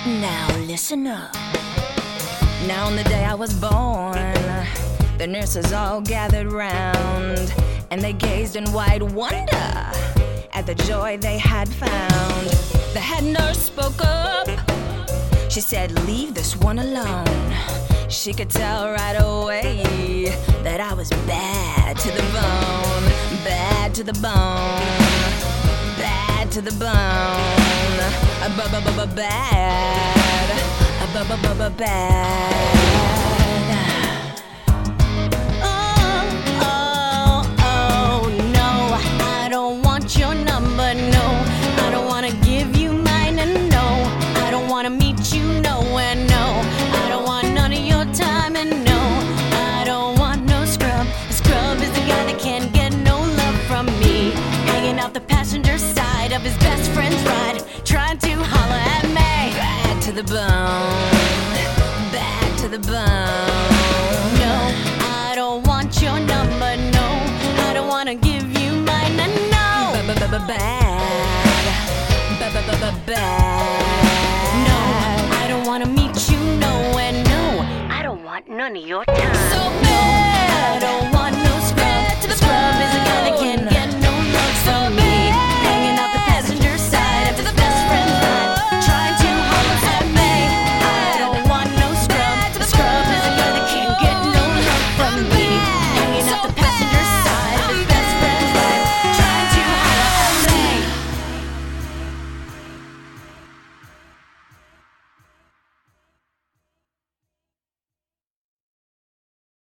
Now listen up. Now on the day I was born, the nurses all gathered round, and they gazed in wide wonder at the joy they had found. The head nurse spoke up. She said, "Leave this one alone." She could tell right away that I was bad to the bone, bad to the bone, bad to the bone, bad. Oh, no, I don't want your number, no. I don't wanna give you mine, and no, I don't wanna meet you nowhere, no. I don't want none of your time, and no, I don't want no scrub. A scrub is the guy that can't get no love from me, hanging out the passenger side of his best friend's ride, trying to holler at me. Bad to the bone, bad to the bone. No, I don't want your number, no, I don't wanna give you mine, and no. Bad. No, I don't wanna meet you nowhere, no. I don't want none of your time. So bad. I don't want